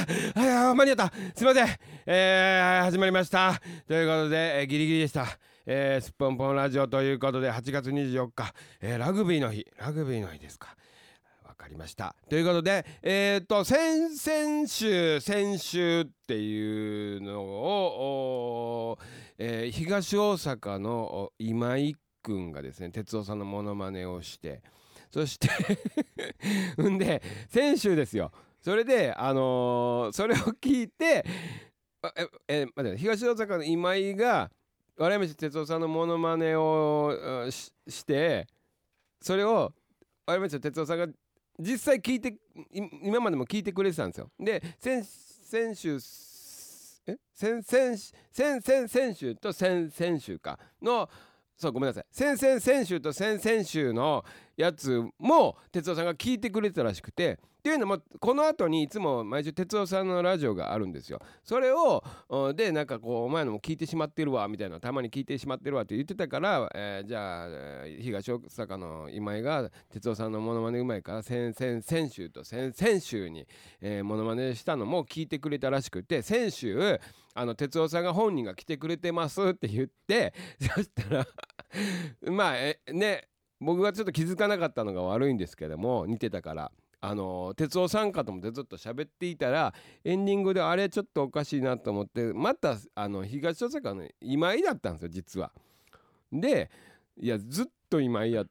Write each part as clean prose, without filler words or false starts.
はい、間に合った。すいません。始まりました。ということで、ギリギリでした。すっぽんぽんラジオということで、8月24日、ラグビーの日ですか。わかりました。ということで、先週っていうのを、東大阪の今井くんがですね、哲夫さんのモノマネをして、そしてんで先週ですよ。それでそれを聞いて、待って、東大阪の今井が笑い飯哲夫さんのモノマネをして、それを笑い飯哲夫さんが実際聞いて、今までも聞いてくれてたんですよ。で先週先週と先々週かの、そうごめんなさい、先々週と先々週のやつも哲夫さんが聞いてくれてたらしくて、っていうのもこの後にいつも毎週哲夫さんのラジオがあるんですよ。それをでなんかこうお前のも聞いてしまってるわみたいな、たまに聞いてしまってるわって言ってたから、じゃあ東大阪の今井が哲夫さんのモノマネうまいから先週と先々週に、モノマネしたのも聞いてくれたらしくて、先週哲夫さんが本人が来てくれてますって言って、そしたらまあね、僕がちょっと気づかなかったのが悪いんですけども、似てたから哲夫さんかと思ってずっと喋っていたら、エンディングであれちょっとおかしいなと思って、また東大阪の今井だったんですよ実は。でいやずっと今井やって、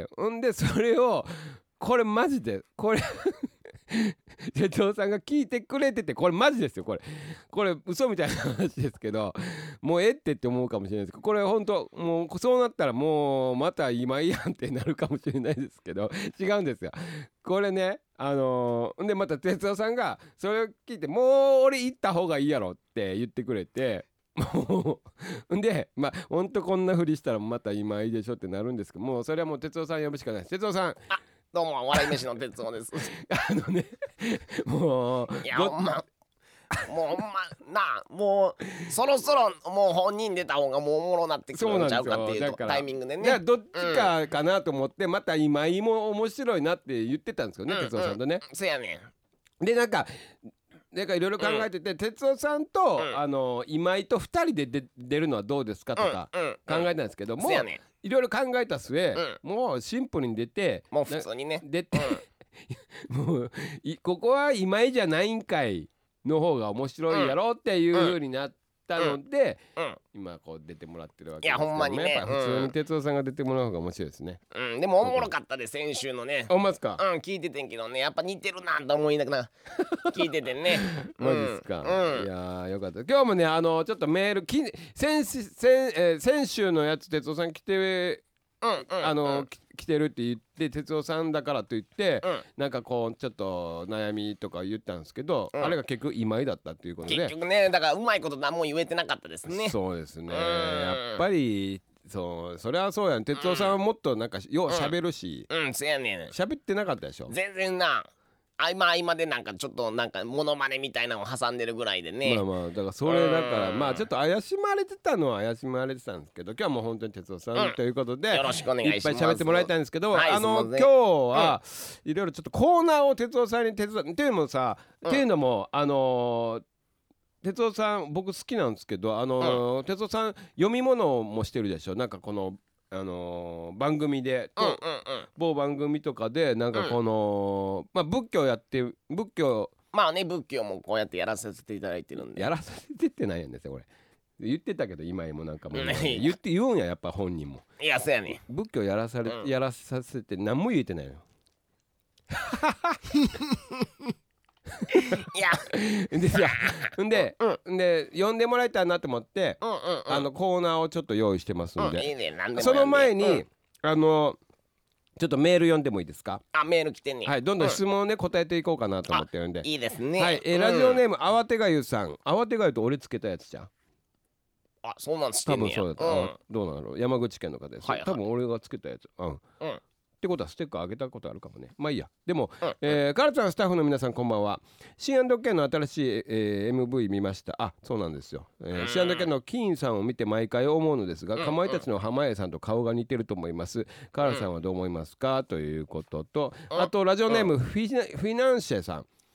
んでそれをこれマジでこれ哲夫さんが聞いてくれてて、これマジですよ、これ嘘みたいな話ですけど、もうって思うかもしれないですけど、これ本当もうそうなったらもうまた今いやんってなるかもしれないですけど、違うんですよ。これね、でまた哲夫さんがそれを聞いて、もう俺行った方がいいやろって言ってくれて、もうんでまあほんとこんなふりしたらまた今いいでしょってなるんですけど、もうそれはもう哲夫さん呼ぶしかないです。哲夫さん、 どうも笑い飯の哲夫です。 ねもういやほんまな、もうそろそろもう本人出た方がもうおもろなってくるんちゃうかっていうタイミングでね。 いやどっちかなと思って、また今井も面白いなって言ってたんですよね、哲夫さんとね。 そうやねんでなんかいろいろ考えてて、哲夫さんと、今井と2人で出るのはどうですかとか考えたんですけども、いろいろ考えた末、もうシンプルに出て、 もう普通にね出て、もうここは今井じゃないんかいの方が面白いやろっていう風になったので、今こう出てもらってるわけですけど、 いやほんまにね、 やっぱ普通に哲夫さんが出てもらう方が面白いですね。 でもおもろかったで先週のね。 思いますか？ 聞いててんけどね、やっぱ似てるなと思いながら聞いててね。 マジですか？いやよかった。今日もねちょっとメール先週のやつ哲夫さん来て来てるって言って、哲夫さんだからと言って、なんかこうちょっと悩みとか言ったんですけど、あれが結局今井だったっていうことで、 結局ね、だからうまいこと何も言えてなかったですね。 そうですね、やっぱりそれはそうやん。哲夫さんはもっとなんかよう喋るし、 そうやねん。 喋ってなかったでしょ全然な、今でなんかちょっとなんかモノマネみたいなのを挟んでるぐらいでね。 まあだからそれだからまあちょっと怪しまれてたのは怪しまれてたんですけど、今日はもう本当に哲夫さんということで、 よろしくお願いします。 いっぱい喋ってもらいたいんですけど、今日はいろいろちょっとコーナーを哲夫さんに手伝っていうのもさ、っていうのも哲夫さん僕好きなんですけど、哲夫さん読み物もしてるでしょ。なんかこの番組で、某番組とかでなんかこの、仏教まあね、仏教もこうやってやらさせていただいてるんで。 やらさせてってないんですよこれ。言ってたけど今もなんかもう言うんややっぱ本人も。 いやそうやね。 仏教やらさせて何も言えてないよ。 いやで呼んでもらいたいなと思って、コーナーをちょっと用意してますんで、 いいね、何でもその前に、ちょっとメール読んでもいいですか？ メール来てんね。 はい、どんどん質問をね答えていこうかなと思ってるんで。 いいですね。 はい、ラジオネームあわてがゆさん。あわてがゆと俺つけたやつじゃん。 そうなんですね。 多分そうだった。どうなんだろう。山口県の方です。多分俺がつけたやつ。ってことはステッカーあげたことあるかもね。まあいいや。でも、カラちゃんスタッフの皆さんこんばんは。C&K の新しい、MV 見ました。そうなんですよ。C&K のキーンさんを見て毎回思うのですが、かまいたちの濱家さんと顔が似てると思います。カラさんはどう思いますかということと、あとラジオネームフィナンシェさん。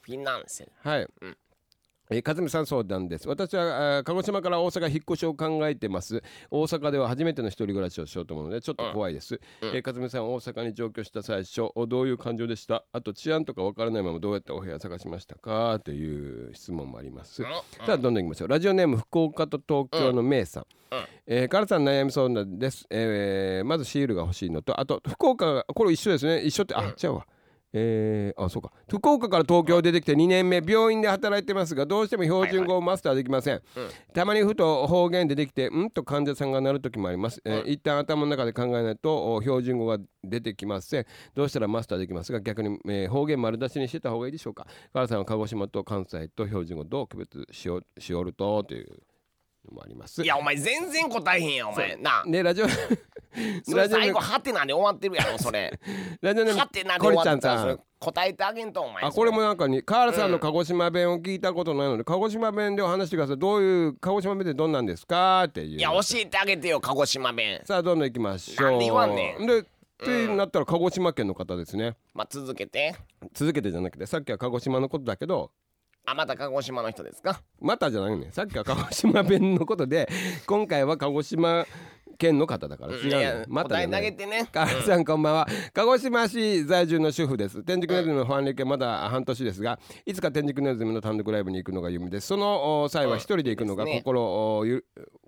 フィナンシェ。 はい、かずみさん相談です。私は鹿児島から大阪引っ越しを考えてます。大阪では初めての一人暮らしをしようと思うのでちょっと怖いです。かずみさん、大阪に上京した最初どういう感情でした？あと治安とかわからないままどうやってお部屋探しましたかという質問もあります。さあどんどんいきましょう。ラジオネーム福岡と東京のメイさん、からさん悩み相談です。まずシールが欲しいのと、あと福岡がこれ一緒ですね。一緒って違うわ。そうか。福岡から東京出てきて2年目、病院で働いてますがどうしても標準語をマスターできません。たまにふと方言出てきてと患者さんがなる時もあります。一旦頭の中で考えないと標準語が出てきません。どうしたらマスターできますが、逆に、方言丸出しにしてた方がいいでしょうか。川さんは鹿児島と関西と標準語どう区別しおるというのもあります。 いやお前全然答えへんやお前な。 ね、ラジオそれ最後ハテナで終わってるやろそれ。 ラジオネームハテナで終わってたらそれ答えてあげんとお前。 これもなんかにカールさんの鹿児島弁を聞いたことないので、鹿児島弁でお話してください。どういう鹿児島弁ってどんなんですかっていう。 いや教えてあげてよ鹿児島弁。 さあどんどん行きましょう。 なんで言わんねん。 でってなったら鹿児島県の方ですね。 続けてじゃなくて、さっきは鹿児島のことだけど、 また鹿児島の人ですか？ またじゃないね。さっきは鹿児島弁のことで今回は鹿児島県の方だから違うね。またじゃない。 答え投げてね。 川さんこんばんは。鹿児島市在住の主婦です。天竺ネズミのファン歴はまだ半年ですが、いつか天竺ネズミの単独ライブに行くのが夢です。その際は一人で行くのが心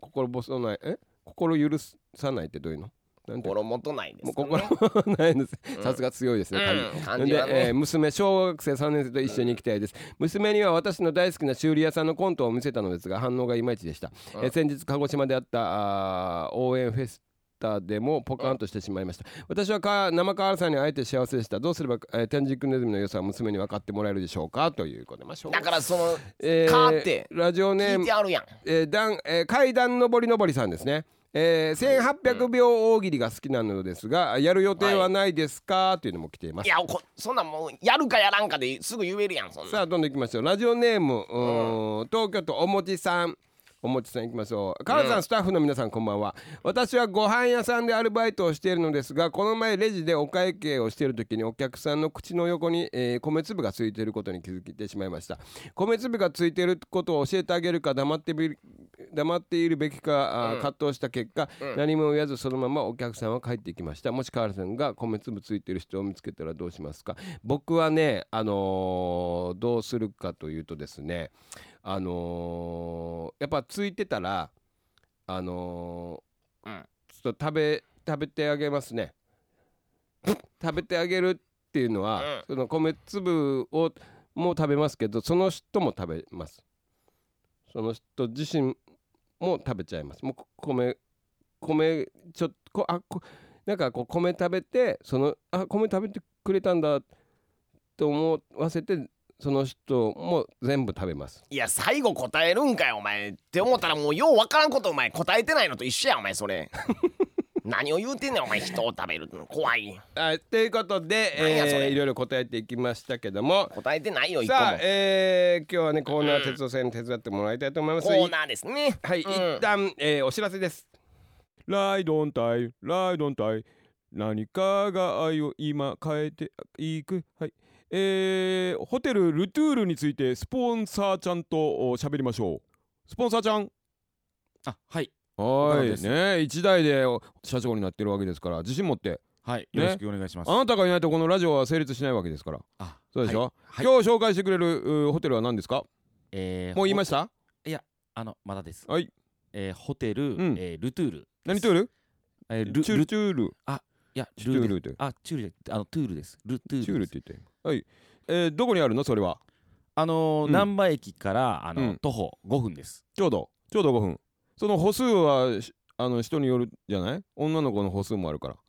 許さないってどういうの？ 心もとないですかね。 心ないです。さすが強いですね。 感じはね。 娘小学生3年生と一緒に行きたいです。娘には私の大好きな修理屋さんのコントを見せたのですが反応がいまいちでした。先日鹿児島であった応援フェスタでもポカンとしてしまいました。私は生川原さんに会えて幸せでした。どうすれば天竺ネズミの良さを娘に分かってもらえるでしょうかということで、 だからそのかってラジオネーム聞いてあるやん。 階段のぼりさんですね。1800秒大喜利が好きなのですが、やる予定はないですか、というのも来ています。 いやそんなんもうやるかやらんかですぐ言えるやんそんな。 さあどんどんいきましょう。ラジオネーム東京都おもちさんいきましょう。川さん、スタッフの皆さんこんばんは。私はご飯屋さんでアルバイトをしているのですが、この前レジでお会計をしている時にお客さんの口の横に、米粒がついていることに気づいてしまいました。米粒がついていることを教えてあげるか黙っているべきか葛藤した結果、何も言わずそのままお客さんは帰っていきました。もし川さんが米粒ついている人を見つけたらどうしますか？僕はね、どうするかというとですね、やっぱついてたらちょっと食べてあげますね。食べてあげるっていうのは、その米粒をも食べますけど、その人も食べます。その人自身も食べちゃいます。もう米ちょっとなんかこう米食べて、米食べてくれたんだと思わせてその人も全部食べます。 いや最後答えるんかよお前って思ったら、もうようわからんことお前答えてないのと一緒やお前それ。何を言うてんねんお前、人を食べるの怖い。 ということで、いろいろ答えていきましたけども、 答えてないよ一個も。 さあ、今日はねコーナー哲夫さんに手伝ってもらいたいと思います。 コーナーですね。 はい、一旦、お知らせです。ライドンタイ何かが愛を今変えていく。はい、ホテルルトゥールについてスポンサーちゃんと喋りましょう。スポンサーちゃん。 はいね、一代で社長になってるわけですから自信持って、 はい、よろしくお願いします。 あなたがいないとこのラジオは成立しないわけですから。そうでしょ、 はい、 今日紹介してくれるホテルは何ですか？もう言いました？ いやまだです。 はい、 ホテル、ルトゥール。 何トゥール？チュール。 いやチュールで。 チュールでトゥールです。ルトゥール。 チュールって言って。はい。どこにあるのそれは？ 難波駅から徒歩5分です。 ちょうど5分。その歩数は人によるじゃない？女の子の歩数もあるから。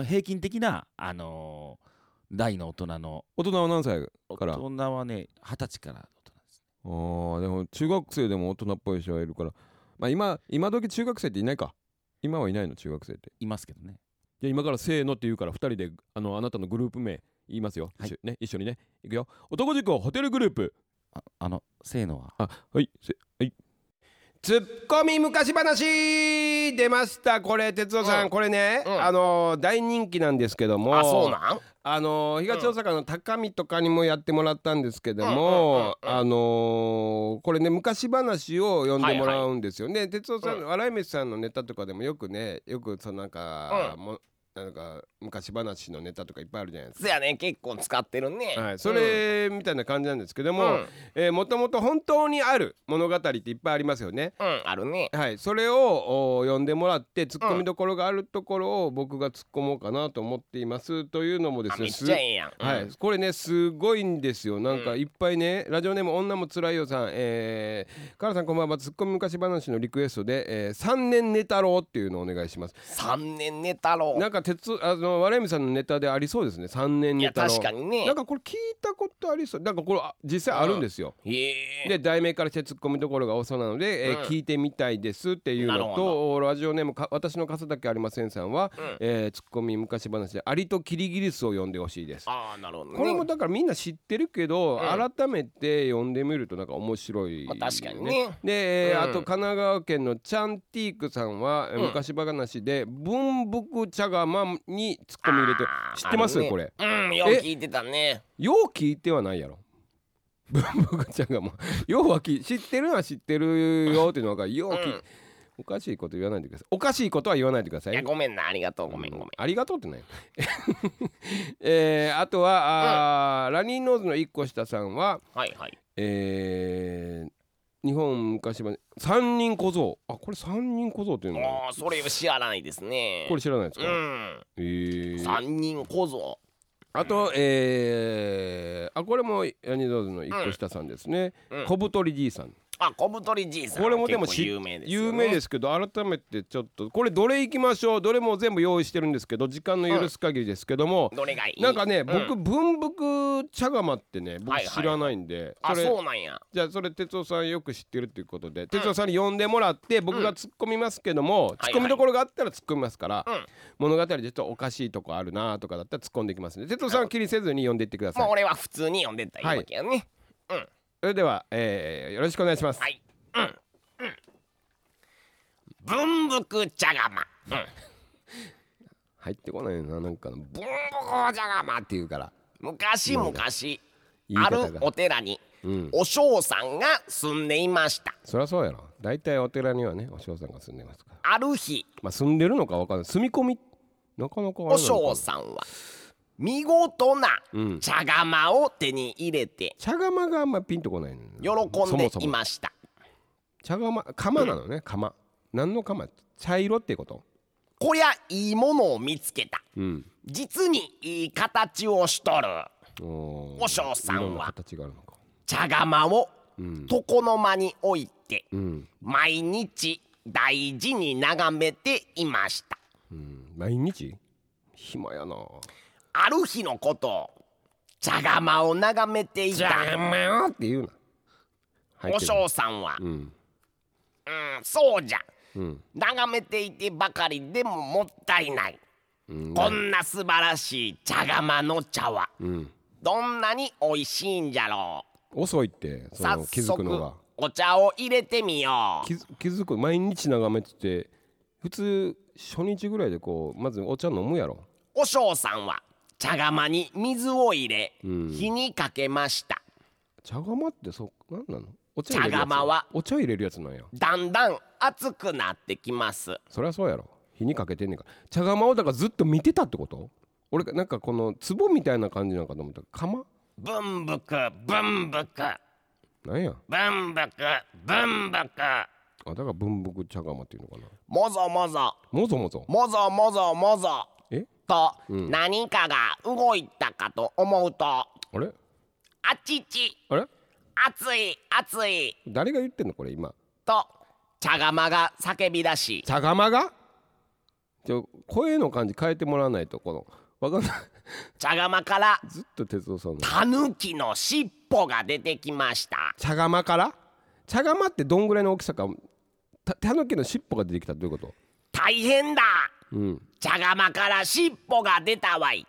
平均的な大の大人は何歳から？ 大人はね20歳から大人ですね。 でも中学生でも大人っぽい人はいるから、今時中学生っていないか。今はいないの中学生って。 いますけどね。 じゃあ今からせーのって言うから2人であなたのグループ名言いますよ。一緒にねいくよ。男塾ホテルグループ。 せーのははいツッコミ昔話出ました。これ哲夫さん、これね、大人気なんですけども。 そうなん？ 東大阪の高見とかにもやってもらったんですけども、これね昔話を読んでもらうんですよね。哲夫さん、笑い飯さんのネタとかでもよくそのなんか、なんか昔話のネタとかいっぱいあるじゃないですか。 そやね、結構使ってるね。 はい、それみたいな感じなんですけども、もともと本当にある物語っていっぱいありますよね。 あるね。 はい、それを読んでもらってツッコミどころがあるところを僕が突っ込もうかなと思っていますというのもですね。 めっちゃええやん。 はい、これねすごいんですよ。なんかいっぱいね、ラジオネーム女もつらいよさん、カラさんこんばんは。ツッコミ昔話のリクエストで、3年寝太郎っていうのをお願いします。 3年寝太郎、 なんか笑いみさんのネタでありそうですね。3年寝太郎。 いや確かにね。 なんかこれ聞いたことありそう。なんかこれ実際あるんですよ。で題名からしてツッコミどころが多そうなので、聞いてみたいですっていうのと、ラジオネーム私の傘だけありませんさんは、ツッコミ昔話でアリとキリギリスを読んでほしいです。 ああなるほど、ね、 これもだからみんな知ってるけど、改めて読んでみるとなんか面白い、 確かにね。 で、あと神奈川県のチャンティークさんは、昔話で文福茶釜にツッコミ入れて、知ってます、これ。 よう聞いてたね。 よう聞いてはないやろ。文福茶釜ようは知ってるのは知ってるよっていうのがよう聞いて、おかしいこと言わないでください。おかしいことは言わないでください。 いやごめんな、ありがとう、ごめん。 ありがとうってねあとは、ラニーノーズの1個下さんは、日本昔は三人小僧。これ三人小僧っていうのはそれ知らないですね。 これ知らないですか。 三人小僧。 あとこれもラニーノーズの1個下さんですね。小太りじいさん。 小太りじいさん、 これもでも有名ですよね。 有名ですけど、改めてちょっとこれどれいきましょう。どれも全部用意してるんですけど、時間の許す限りですけども、 どれがいい。 なんかね、僕文福茶釜ってね、僕知らないんで、 そうなんや。 じゃあそれ哲夫さんよく知ってるっていうことで、哲夫さんに呼んでもらって僕が突っ込みますけども、突っ込みどころがあったら突っ込みますから、物語でちょっとおかしいとこあるなとかだったら突っ込んでいきますね。哲夫さんは気にせずに呼んでいってください。 俺は普通に呼んでったらいいわけやね。 それでは、よろしくお願いします。 文福茶釜。 入ってこないな、なんか文福茶釜っていうから。 昔々あるお寺にお尚さんが住んでいました。 そりゃそうやろ。大体お寺にはねお尚さんが住んでますから。 ある日、 住んでるのか分かんない。住み込みなかなかお尚さんは見事な茶釜を手に入れて、 茶釜があんまピンとこないの。 喜んでいました。 茶釜なのね。釜何の釜？茶色ってこと？ こりゃいいものを見つけた。実にいい形をしとる。お尚さんは茶釜を床の間に置いて、毎日大事に眺めていました。 毎日？暇やな。 ある日のこと、茶釜を眺めていた茶釜って言うな。 お尚さんは、そうじゃ、眺めていてばかりでももったいない。こんな素晴らしい茶釜の茶は、どんなに美味しいんじゃろう。遅いってその気づくのが。 お茶を入れてみよう。 気づく。毎日眺めてて、普通初日ぐらいでこうまずお茶飲むやろ。 お尚さんは茶釜に水を入れ、火にかけました。 茶釜ってなんなの？ 茶釜はお茶入れるやつなんや。 だんだん熱くなってきます。 そりゃそうやろ。火にかけてんねんから。茶釜をだからずっと見てたってこと？俺なんかこの壺みたいな感じなんかと思ったら釜？ 文福なんや文福だから文福茶釜っていうのかな。 もぞもぞと、何かが動いたかと思うと、あちち熱い誰が言ってんのこれ今と茶釜が叫び出し、 茶釜が声の感じ変えてもらわないとわかんない茶釜からずっと哲夫さんのタヌキの尻尾が出てきました。 茶釜ってどんぐらいの大きさか。タヌキの尻尾が出てきたってどういうこと？ 大変だ、茶釜から尻尾が出たわい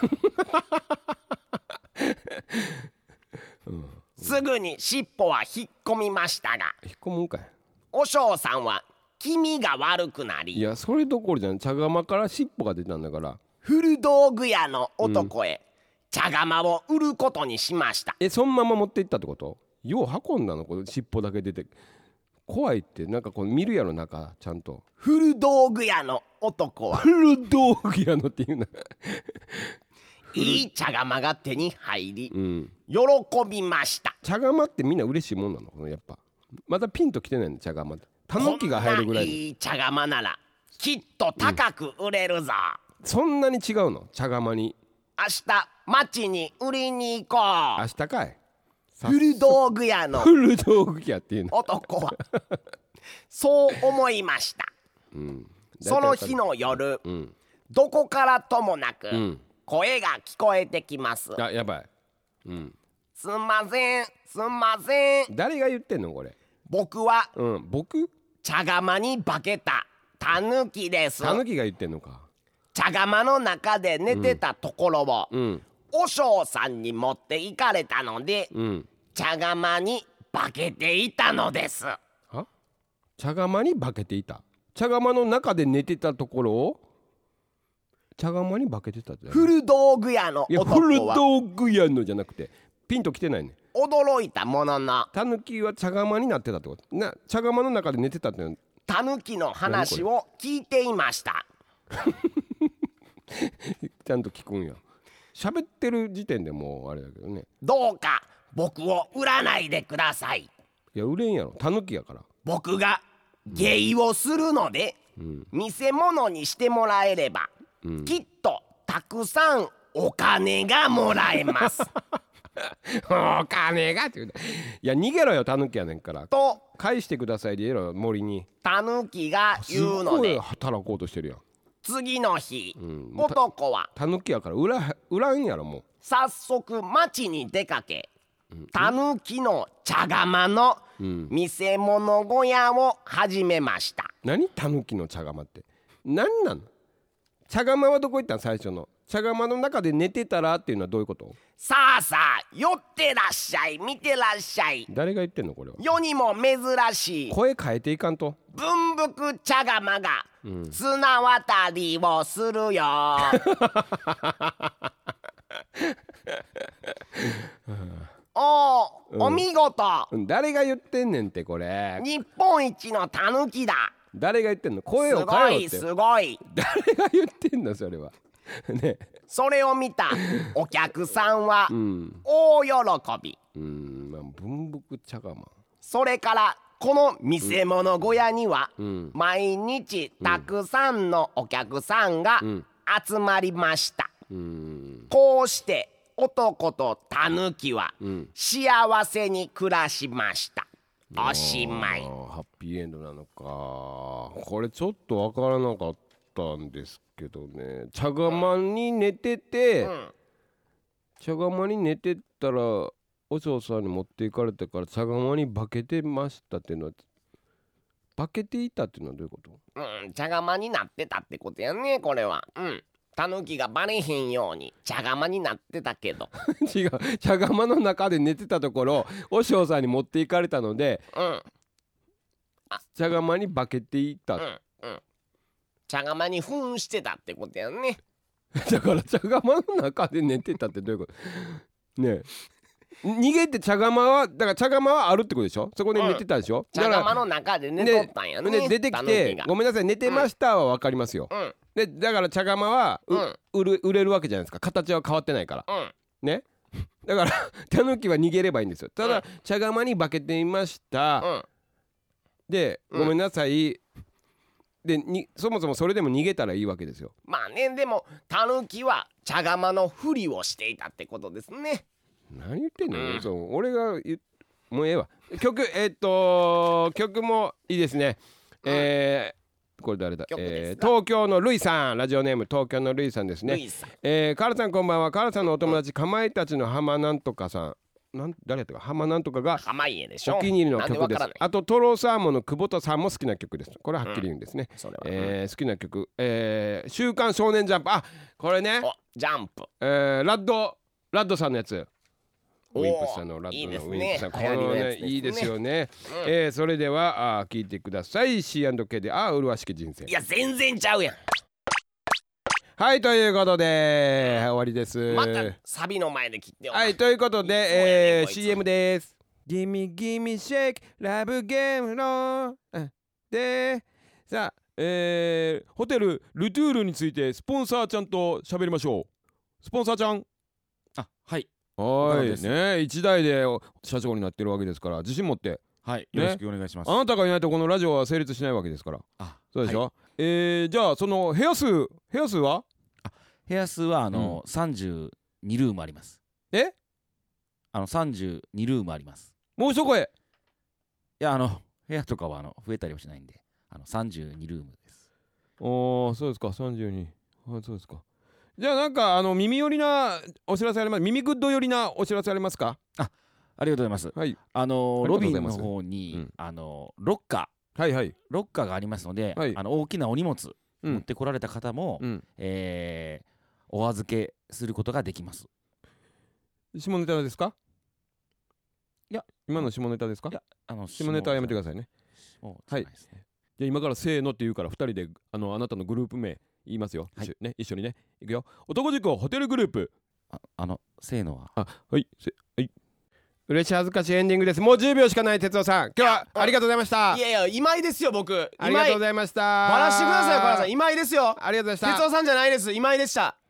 すぐに尻尾は引っ込みましたが、 引っ込むんかい。 お尚さんは気味が悪くなり、 いやそれどころじゃん。茶釜から尻尾が出たんだから。 古道具屋の男へ、 茶釜を売ることにしました。 そのまま持っていったってこと？よう運んだの？この尻尾だけ出て怖いって。なんかこう見るやろ中ちゃんと。 古道具屋の男は古道具屋のっていうな。 いい茶釜が手に入り、喜びました。 茶釜ってみんな嬉しいもんなの？やっぱまだピンときてないの茶釜って。タヌキが入るぐらい。 いい茶釜ならきっと高く売れるぞ。 そんなに違うの？茶釜に。 明日町に売りに行こう。 明日かい。 古道具屋の古道具屋っていうの男はそう思いました。その日の夜、どこからともなく、声が聞こえてきます。 あ、やばい。 すんませんすんません。 誰が言ってんのこれ？ 僕は、 僕？ 茶釜に化けたタヌキです。 タヌキが言ってんのか。 茶釜の中で寝てたところを、和尚さんに持って行かれたので、茶釜に化けていたのです。 茶釜に化けていた？茶釜の中で寝てたところを茶釜に化けてたって。 古道具屋の男は。 古道具屋のじゃなくてピンときてないね。 驚いたもののタヌキは茶釜になってたってことな。茶釜の中で寝てたっての。 タヌキの話を聞いていました。 ちゃんと聞くんや。喋ってる時点でもうあれだけどね。 どうか僕を売らないでください。 いや売れんやろ、タヌキやから。 僕が芸をするので、見せ物にしてもらえれば、きっとたくさんお金がもらえます。 お金がって言う。いや逃げろよ、タヌキやねんから。 と返してくださいで言えろ、森に。 タヌキが言うので、 働こうとしてるやん。 次の日、男はタヌキやから売らんやろ。もう早速町に出かけ、タヌキの茶釜の見せ物小屋を始めました。 何タヌキの茶釜って何なの？茶釜はどこ行ったん？最初の茶釜の中で寝てたらっていうのはどういうこと？ さあさあ寄ってらっしゃい、見てらっしゃい。 誰が言ってんのこれは？ 世にも珍しい声変えていかんと。 文福茶釜が綱渡りをするよ。お見事。 誰が言ってんねんってこれ。 日本一のタヌキだ。 誰が言ってんの？声を変えろって。 すごい。 誰が言ってんのそれは。ね。 それを見たお客さんは大喜び。 文福茶釜。 それからこの見せ物小屋には毎日たくさんのお客さんが集まりました。こうして男とタヌキは幸せに暮らしました。おしまい。 ハッピーエンドなのか。これちょっとわからなかったんですけどね。茶釜に寝てて、茶釜に寝てたら和尚さんに持っていかれてから茶釜に化けてましたっていうのは、化けていたっていうのはどういうこと？ 茶釜になってたってことやねこれは。タヌキがバレへんように茶釜になってたけど。 違う、茶釜の中で寝てたところ和尚さんに持っていかれたので、茶釜に化けていた。 茶釜に扮してたってことやね。 だから茶釜の中で寝てたってどういうことねえ。逃げて茶釜はだから茶釜はあるってことでしょ。そこで寝てたでしょ。 茶釜の中で寝とったんやね。 出てきてごめんなさい寝てましたは分かりますよ。でだから茶釜は売れるわけじゃないですか。形は変わってないからね。だからタヌキは逃げればいいんですよ。ただ茶釜に化けていましたでごめんなさいでそもそもそれでも逃げたらいいわけですよ。 まあね、でもタヌキは茶釜のふりをしていたってことですね。 何言ってんの、そう俺がもうええわ。曲曲もいいですね。これ誰だ、東京のルイさん、ラジオネーム東京のルイさんですね。カールさんこんばんは。カールさんのお友達、かまいたちの浜なんとかさん、誰やったか、浜なんとかがお気に入りの曲です。あとトロサーモンの久保田さんも好きな曲です。これははっきり言うんですね。好きな曲、週刊少年ジャンプ。あ、これね、 ジャンプ、 ラッドさんのやつ、ウィンプスさんのラッドのウィンプスさん、このねいいですよね。それでは聞いてください。 C&K でうるわしき人生。 いや全然ちゃうやん。 はい、ということで、終わりです。 またサビの前で切ってよ。 はい、ということで、CM です。Gimme Gimme Shake Love Game ので、さあ、ホテルルトゥールについてスポンサーちゃんと喋りましょう。スポンサーちゃん。 はい。 はいね、一代で社長になってるわけですから、自信持って、 はい、よろしくお願いします。 あなたがいないとこのラジオは成立しないわけですから。そうでしょ、じゃあその部屋数は部屋数は32ルームあります。32ルームあります。 もう一声。 いや部屋とかは増えたりはしないんで32ルームです。 そうですか、32。そうですか。じゃあなんか耳寄りなお知らせあります？耳グッド寄りなお知らせありますか？ ありがとうございます。 はい。 ロビーの方に、ロッカーがありますので、大きなお荷物持ってこられた方も、お預けすることができます。 下ネタですか？ いや、 今の下ネタですか？いや、下ネタはやめてくださいね。はい。じゃあ今からせーのって言うから2人であなたのグループ名言いますよ。一緒にね。いくよ。男塾ホテルグループ。 せーのは。 はい。嬉しい恥ずかしいエンディングです。もう10秒しかない哲夫さん、今日はありがとうございました。 いや今井ですよ。僕ありがとうございました。 バラしてください。バラさん今井ですよ。 ありがとうございました。 哲夫さんじゃないです。今井でした。